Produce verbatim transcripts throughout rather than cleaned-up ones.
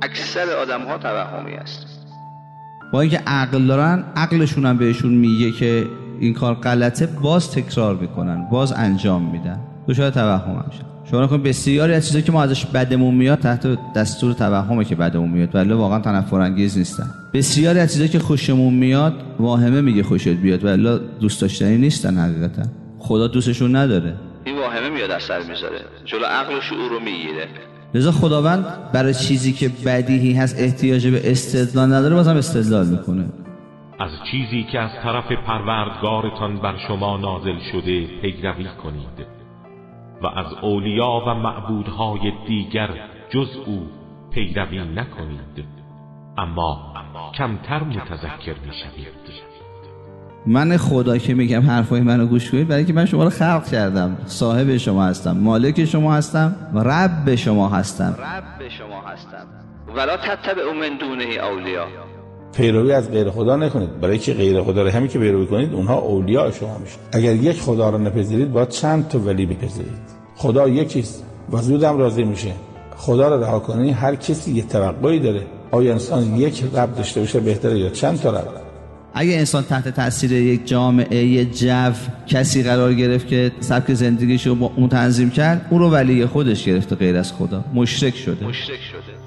اکثر آدم ها توهمی است. با اینکه عقل دارن، عقلشون هم بهشون میگه که این کار غلطه، باز تکرار میکنن، باز انجام میدن، دچار توهم میشن. شما نکنید بسیاری از چیزایی که ما ازش بدمون میاد تحت دستور توهمه که بدمون میاد، ولی واقعا تنفر انگیز نیستن. بسیاری از چیزایی که خوشمون میاد واهمه میگه خوشت بیاد، ولی دوست داشتنی نیستن. حقیقتا خدا دوستشون نداره. این واهمه میاد اثر میذاره، جلو عقل و شعور رو میگیره. لذا خداوند برای چیزی که بدیهی هست احتیاج به استدلال نداره، بازم استدلال میکنه. از چیزی که از طرف پروردگارتان بر شما نازل شده پیروی کنید و از اولیا و معبودهای دیگر جز او پیروی نکنید، اما کمتر متذکر میشوید. من خدا که میگم حرفای منو گوش کنید، برای که من شما رو خلق کردم، صاحب شما هستم، مالک شما هستم و رب شما هستم. رب شما هستم. ولا تتبعوا من دونه اولیا. پیروی از غیر خدا نکنید، برای که غیر خدا رو همین که پیروی کنید اونها اولیاء شما میشن. اگر یک خدا رو نپذیرید باید چند تا ولی بپذیرید. خدا یکیست و زودم راضی میشه. خدا رو رها کنید، هر کسی یه توقعی داره. آیا انسان یک رب داشته باشه بهتره یا چند تا رب؟ اگه انسان تحت تاثیر یک جامعه، یک جو، کسی قرار گرفت که سبک زندگیشو با اون تنظیم کرد، اون رو ولی خودش گرفته غیر از خدا، مشرک شده. مشرک شده.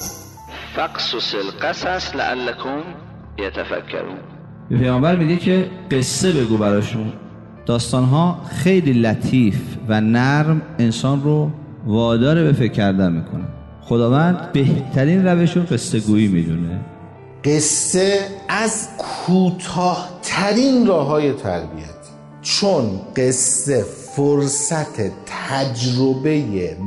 فقصص القصص لعلکم یتفکرون. پیامبر میگه که قصه بگو براشون. داستانها خیلی لطیف و نرم انسان رو وادار به فکر کردن میکنه. خداوند بهترین روش رو قصه گویی میدونه. قصه از کوتاه‌ترین راه‌های تربیت، چون قصه فرصت تجربه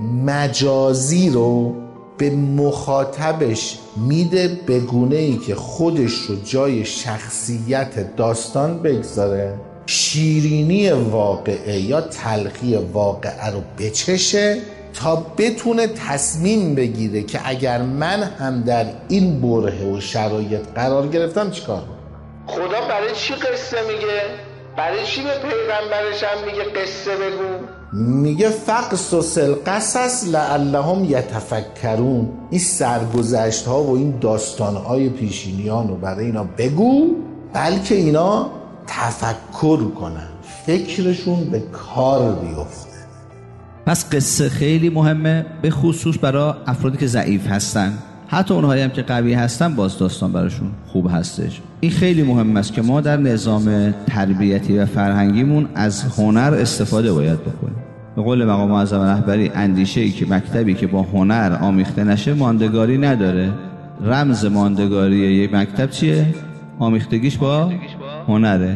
مجازی رو به مخاطبش میده به گونه‌ای که خودش رو جای شخصیت داستان بگذاره، شیرینی واقعه یا تلخی واقعه رو بچشه تا بتونه تصمیم بگیره که اگر من هم در این بره و شرایط قرار گرفتم چیکار کنم. خدا برای چی قصه میگه؟ برای چی به پیغمبرش هم میگه قصه بگو؟ میگه فقصص القصص لعلهم یتفکرون. این سرگذشت ها و این داستان های پیشینیان رو برای اینا بگو، بلکه اینا تفکر کنن، فکرشون به کار بیفته. پس قصه خیلی مهمه، به خصوص برای افرادی که ضعیف هستن. حتی اونهایی هم که قوی هستن باز داستان براشون خوب هستش. این خیلی مهم است که ما در نظام تربیتی و فرهنگیمون از هنر استفاده باید بکنیم. به قول مقام معظم رهبری، اندیشه‌ای که مکتبی که با هنر آمیخته نشه ماندگاری نداره. رمز ماندگاری یک مکتب چیه؟ آمیختگیش با هنره.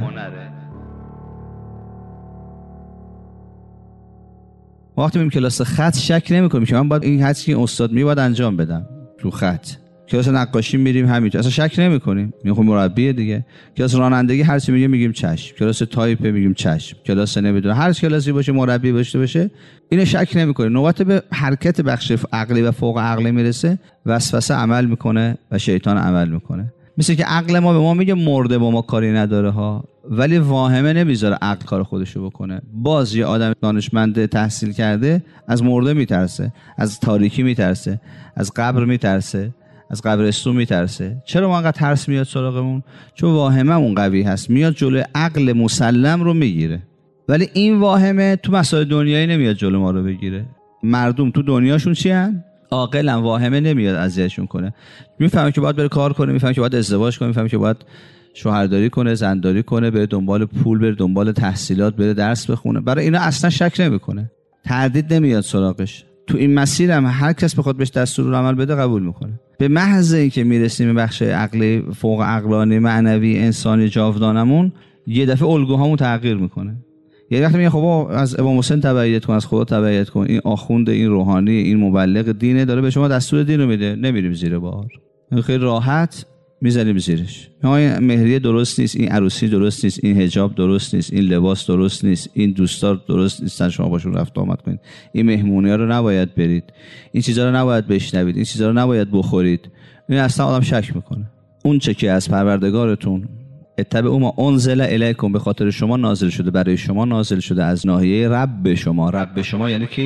وقتی میریم کلاس خط شک نمی‌کنیم که من باید این حدسی که استاد میگه باید انجام بدم تو خط. کلاس نقاشی میریم همینطور، اصلا شک نمی‌کنیم. میگم مربی دیگه. کلاس رانندگی هر چی میگه میگیم چشم. کلاس تایپ میگیم چشم. کلاس نمیدونم هر کلاسی باشه مربی باشه باشه اینو شک نمی‌کنیم. نوبت به حرکت بخش عقلی و فوق عقلی میرسه، وسوسه عمل میکنه و شیطان عمل میکنه. مثل که عقل ما به ما میگه مرده با ما کاری نداره ها، ولی واهمه نمیذاره عقل کار خودشو بکنه. باز یه آدم دانشمند تحصیل کرده از مرده میترسه، از تاریکی میترسه، از قبر میترسه، از قبرستون میترسه. چرا ما انقدر ترس میاد سراغمون؟ چون واهمه اون قوی هست، میاد جلوی عقل مسلم رو میگیره. ولی این واهمه تو مسائل دنیایی نمیاد جلو ما رو بگیره. مردم تو دنیاشون چی هن؟ عاقلن، واهمه نمیاد اذیتشون کنه. میفهمه که باید بره کار کنه، میفهمه که باید ازدواج کنه، میفهمه که باید شوهرداری کنه، زنداری کنه، بره دنبال پول، بره دنبال تحصیلات، بره درس بخونه. برای اینا اصلا شک نمیکنه، تردید نمیاد سراغش. تو این مسیر هم هر کس بخواد بهش دستور عمل بده قبول میکنه. به محض اینکه میرسیم به بخش عقلی، فوق عقلانی، معنوی، انسانی، جاودانمون، یه دفعه الگوهامون تغییر میکنه. یه وقتی میگه خب از امام حسین تبعیت کن، از خدا تبعیت کن، این آخوند، این روحانی، این مبلغ دینه داره به شما دستور دین رو میده، نمیریم زیر بار. خیلی راحت میذاریم زیرش. این مهریه درست نیست، این عروسی درست نیست، این حجاب درست نیست، این لباس درست نیست، این دوستار درست نیستن، شما باشون رفت آمد کنید، این مهمونی‌ها رو نباید برید، این چیزا رو نباید بشنوید، این چیزا رو نباید بخورید. این اصلا آدم شک میکنه. اون چه که از پروردگارتون اتبعوا ما انزل الیکم، به خاطر شما نازل شده، برای شما نازل شده، از ناحیه رب شما. رب شما یعنی کی؟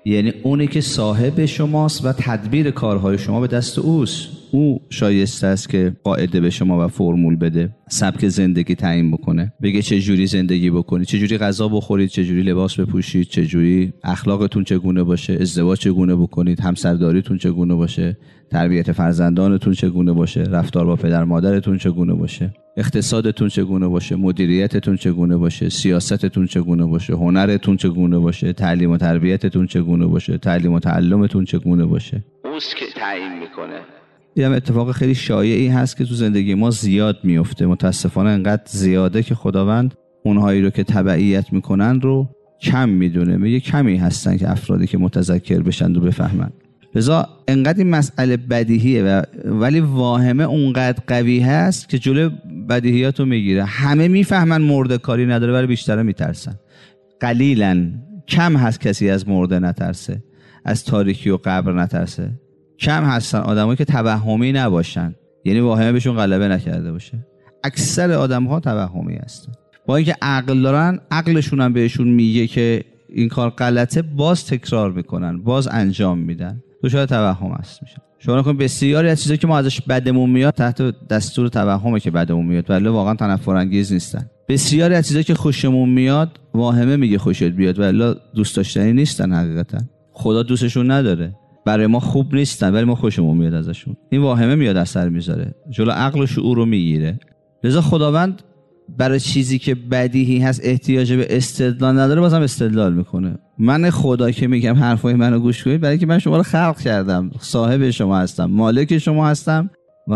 یعنی اونی که صاحب شماست و تدبیر کارهای شما به دست اوست. او شایسته است که قاعده به شما و فرمول بده، سبک زندگی تعیین بکنه، بگه چه جوری زندگی بکنید، چه جوری غذا بخورید، چه جوری لباس بپوشید، چه جوری اخلاقتون چگونه باشه، ازدواج چگونه بکنید، همسرداریتون چگونه باشه، تربیت فرزندانتون چگونه باشه، رفتار با پدر مادرتون چگونه باشه، اقتصادتون چگونه باشه، مدیریتتون چگونه باشه، سیاستتون چگونه باشه، هنرتون چگونه باشه، تعلیم و تربیتتون چگونه باشه، تعلیم و تعلمتون چگونه باشه. اوست که تعیین میکنه. یه هم اتفاق خیلی شایعی هست که تو زندگی ما زیاد میفته، متاسفانه انقدر زیاده که خداوند اونهایی رو که تبعیت میکنن رو کم میدونه. میگه کمی هستن که افرادی که متذکر بشن و بفهمن. لذا انقدر این مسئله بدیهیه و ولی واهمه اونقدر قوی هست که جلو بدیهیات رو میگیره. همه میفهمن مرده کاری نداره ولی بیشتر میترسن. قلیلاً کم هست کسی از مرده نترسه، از تاریکی و قبر نترسه. کم هستن آدمایی که توهمی نباشن، یعنی واهمه بهشون غلبه نکرده باشه. اکثر آدم‌ها توهمی هستن، با اینکه عقل دارن، عقلشون هم بهشون میگه که این کار غلطه، باز تکرار میکنن، باز انجام میدن. دچار توهم هست میشن. شما نکنید بسیاری از چیزایی که ما ازش بدمون میاد تحت دستور توهمه که بدمون میاد، ولی واقعا تنفر انگیز نیستن. بسیاری از چیزایی که خوشمون میاد واهمه میگه خوشت بیاد، ولی دوست داشتنی نیستن. حقیقتا خدا دوستشون نداره، برای ما خوب نیستن ولی ما خوشمون میاد ازشون. این واهمه میاد اثر میذاره، جلو عقل و شعور رو میگیره. لذا خداوند برای چیزی که بدیهی هست احتیاج به استدلال نداره، بازم استدلال میکنه. من خدا که میگم حرفای منو گوش کنید، برای اینکه من شما رو خلق کردم، صاحب شما هستم، مالک شما هستم،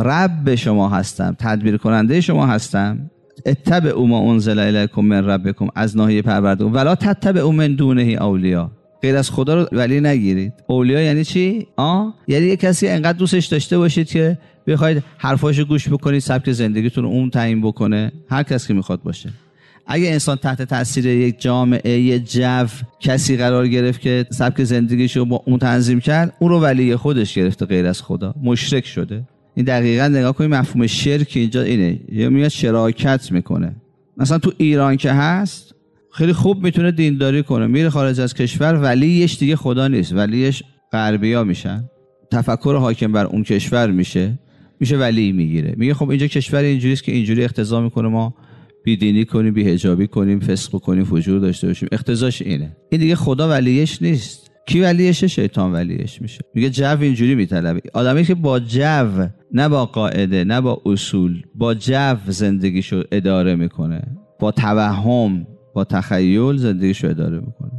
رب شما هستم، تدبیر کننده شما هستم. اتبعوا ما انزل الیکم من ربکم، از ناحیه پروردگار، ولا تتبعوا من دونه اولیاء، غیر از خدا رو ولی نگیرید. اولیاء یعنی چی؟ آ یعنی یک کسی انقدر دوستش داشته باشید که بخواید حرفاشو گوش بکنید، سبک زندگیتون رو اون تعیین بکنه. هر کسی که میخواد باشه. اگه انسان تحت تاثیر یک جامعه، یک جو کسی قرار گرفت که سبک زندگیشو با اون تنظیم کرد، اون رو ولی خودش گرفته غیر از خدا، مشرک شده. این دقیقاً نگاه کنید مفهوم شرک اینجا اینه، یا میاد شراکت میکنه. مثلا تو ایران که هست خیلی خوب میتونه دینداری کنه، میره خارج از کشور، ولیش دیگه خدا نیست، ولیش غربیا میشن، تفکر حاکم بر اون کشور میشه، میشه ولی میگیره. میگه خب اینجا کشور اینجوریه که اینجوری اقتضا میکنه ما بیدینی کنیم، بی‌حجابی کنیم، فسق کنیم، فجور داشته باشیم. اقتضاش اینه. این دیگه خدا ولیش نیست. کی ولیشه؟ شیطان ولیش میشه. میگه جو اینجوری میطلبه. آدمی که با جو، نه با قاعده، نه با اصول، با جو زندگیشو اداره میکنه، با توهم، با تخیل زندگیشو اداره میکنه.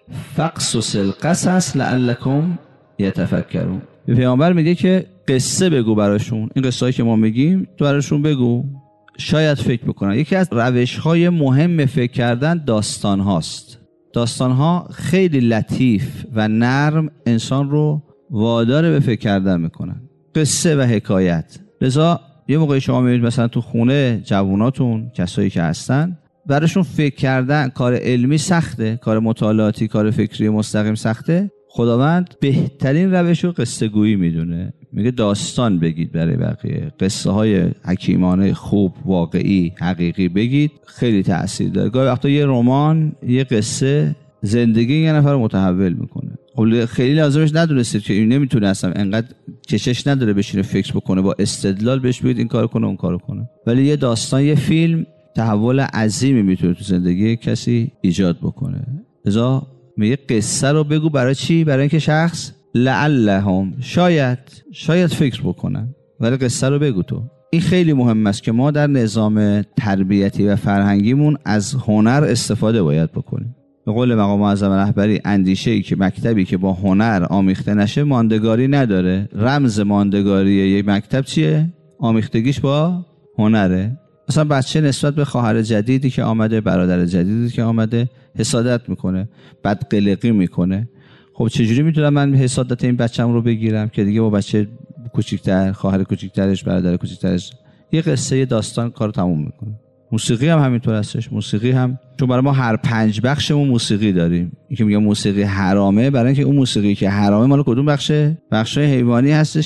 فقصص القصص لعلکم یتفکرون. پیامبر میگه که قصه بگو براشون، این قصه‌ای که ما میگیم تو براشون بگو، شاید فکر بکنن. یکی از روش‌های مهم فکر کردن داستان هاست. داستان ها خیلی لطیف و نرم انسان رو وادار به فکر کردن میکنن. قصه و حکایت. لذا یه موقعی شما میبینید مثلا تو خونه جواناتون، کسایی که هستن، براشون فکر کردن کار علمی سخته، کار مطالعاتی، کار فکری مستقیم سخته. خداوند بهترین روش رو قصه گویی میدونه. میگه داستان بگید برای بقیه، قصه های حکیمانه خوب، واقعی، حقیقی بگید، خیلی تأثیر داره. گاهی وقتا یه رمان، یه قصه زندگی یه نفر رو متحول میکنه. خب خیلی لازمش ندونستید که این نمیتونه اصلا انقدر کشش نداره بشینه فکر بکنه، با استدلال بهش بگید این کارو کنه اون کارو کنه. ولی یه داستان، یه فیلم تحول عظیمی میتونه تو زندگی کسی ایجاد بکنه. لذا میگه قصه رو بگو برای چی؟ برای اینکه شخص لعلهم، شاید شاید فکر بکنن، ولی قصه رو بگو تو. این خیلی مهم است که ما در نظام تربیتی و فرهنگیمون از هنر استفاده باید بکنیم. به قول مقام معظم رهبری، اندیشه‌ای که مکتبی که با هنر آمیخته نشه ماندگاری نداره. رمز ماندگاری یک مکتب چیه؟ آمیختگیش با هنره. مثلا بچه نسبت به خواهر جدیدی که آمده، برادر جدیدی که آمده حسادت میکنه، بد قلقی میکنه. خب چجوری میتونم من حسادت این بچه‌م رو بگیرم که دیگه با بچه کوچیک‌تر، خواهر کوچیک‌ترش، برادر کوچیک‌ترش، یه قصه، یه داستان کارو تموم میکنه. موسیقی هم همینطور هستش. موسیقی هم چون برای ما هر پنج بخشمون موسیقی داریم. این که میگم موسیقی حرامه، برای اینکه اون موسیقی که حرامه مال کدوم بخشه؟ بخشای حیوانی هستش که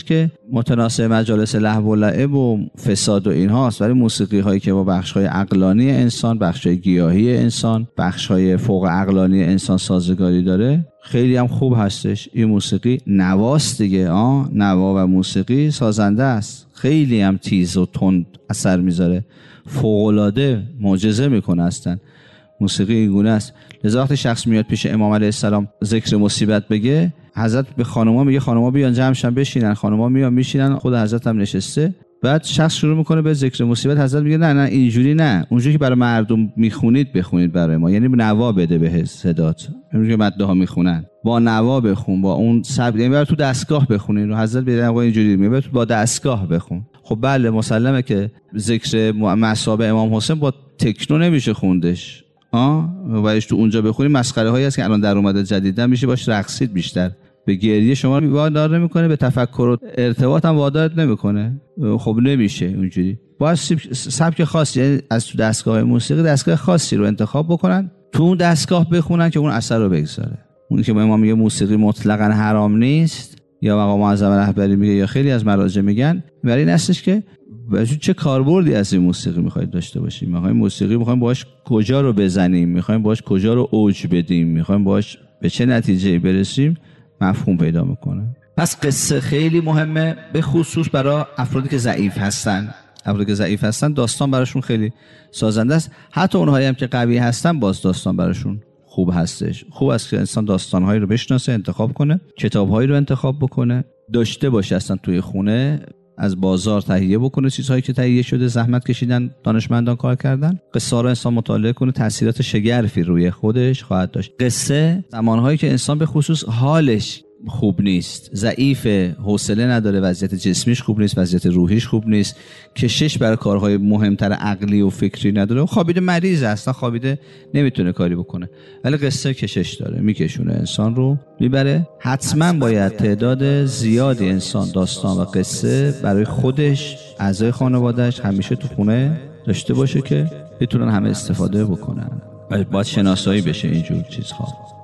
متناسب مجالس لهو و لعب و فساد و اینهاست، ولی موسیقی هایی که با بخش های عقلانی انسان، بخش های گیاهی انسان، بخش های فوق عقلانی انسان سازگاری داره، خیلی هم خوب هستش. این موسیقی نواست دیگه، آه نوا و موسیقی سازنده است، خیلی هم تیز و تند اثر میذاره، فوق العاده معجزه میکنه هستن. موسیقی این گونه است. لذا وقتی شخص میاد پیش امام علیه السلام ذکر مصیبت بگه، حضرت به خانوما میگه خانوما بیان جمع شن بشینن، خانوما میان میشینن، خود حضرت هم نشسته. بعد شخص شروع میکنه به ذکر مصیبت، حضرت میگه نه نه اینجوری نه، اونجوری که برای مردم میخونید بخونید برای ما، یعنی نوا بده به صدات، اونجوری که مداها میخونن با نوا بخون، با اون سبک، یعنی برای تو دستگاه بخونید. حضرت میگه آقا اینجوری میگه تو با دستگاه بخون. خب بله مسلمه که ذکر مصاب امام حسین با تکنو نمیشه خوندش، آه ولیش تو اونجا بخونی مسخره هایی هست که الان در اومده جدیدا، میشه باش رقصید، بیشتر به گریه شما رو وادار نمیکنه، به تفکر و ارتباط هم وادار نمیکنه. خب نمیشه اونجوری، باید سبک خاصی، یعنی از تو دستگاه موسیقی دستگاه خاصی رو انتخاب بکنن، تو اون دستگاه بخونن که اون اثر رو بگذاره. اون که امام میگه موسیقی مطلقاً حرام نیست، یا مقام معظم رهبری میگه، یا خیلی از مراجع میگن، برای این هستش که چه کاربردی از این موسیقی میخواید داشته باشیم. میخوایم موسیقی میخوایم باهاش کجا رو بزنیم، میخوایم باهاش کجا رو اوج بدیم، میخوایم باهاش به چه نتیجه‌ای برسیم، مفهوم پیدا میکنه. پس قصه خیلی مهمه، به خصوص برای افرادی که ضعیف هستن. افرادی که ضعیف هستن داستان براشون خیلی سازنده است. حتی اونهایی هم که قوی هستن باز داستان براشون خوب هستش. خوب است که انسان داستانهایی رو بشناسه، انتخاب کنه، کتابهایی رو انتخاب بکنه، داشته باشه اصلا توی خونه، از بازار تهیه بکنه چیزهایی که تهیه شده، زحمت کشیدن، دانشمندان کار کردن. قصه رو انسان مطالعه کنه، تاثیرات شگرفی روی خودش خواهد داشت. قصه زمانهایی که انسان به خصوص حالش خوب نیست، ضعیف، حوصله نداره، وضعیت جسمیش خوب نیست، وضعیت روحیش خوب نیست، کشش برای کارهای مهمتر عقلی و فکری نداره، خوابیده، مریض اصلا خوابیده، نمیتونه کاری بکنه، ولی قصه کشش داره، میکشونه انسان رو میبره. حتما باید تعداد زیادی انسان داستان و قصه برای خودش، اعضای خانوادهش همیشه تو خونه داشته باشه که بتونن همه استفاده بکنن. باید شناسایی بشه اینجور چیزها.